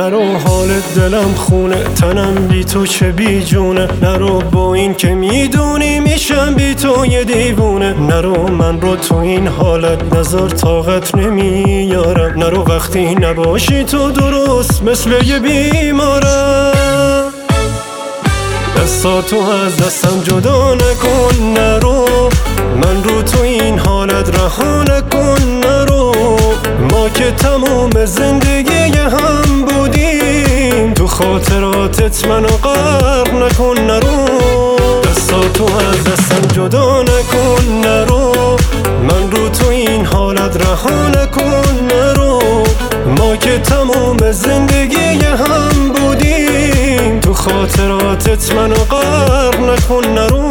نرو حالت دلم خونه، تنم بی تو چه بی جونه. نرو با این که میدونی میشم بی تو یه دیوونه. نرو من رو تو این حالت نظر طاقت نمیارم. نرو وقتی نباشی تو درست مثل یه بیمارم. دستاتو از دستم جدا نکن نرو، من رو تو این حالت رها نکن نرو. ما که تموم زندگی هم بودیم، تو خاطراتت منو غرق نکن نرو. دستاتو از دستم جدا نکن نرو، من رو تو این حالت رها نکن نرو. ما که تموم زندگی هم بودیم، تو خاطراتت منو غرق نکن نرو.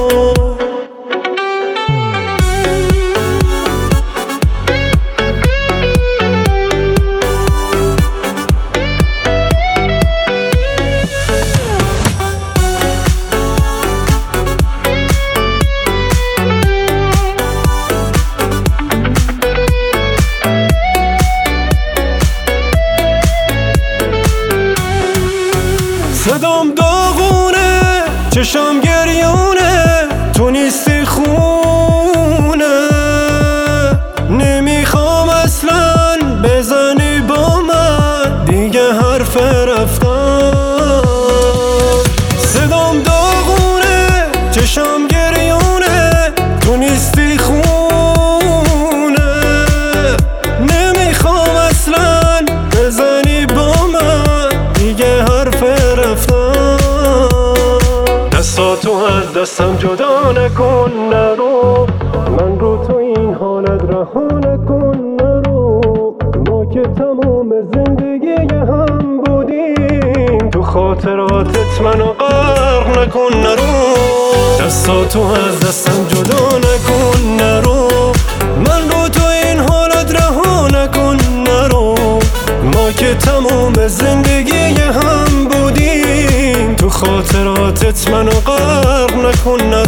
صدام داغونه، چشم گریونه، تو نیستی خونه. نمیخوام اصلا بزنی با من دیگه حرف رفتن. صدام داغونه، چشم گریونه، تو نیستی خونه. نمیخوام اصلا بزنی با من دیگه حرف رفتن. دستاتو از دستم جدا نکن نرو، من رو تو این حالت رها نکن نرو. ما که تموم زندگی هم بودیم، تو خاطراتت منو غرق نکن نرو. دستاتو از دستم جدا نکن نرو، من رو تو این حالت رها نکن نرو. ما که تموم زندگی هم بودیم، تو خاطراتت منو غرق نکن نرو.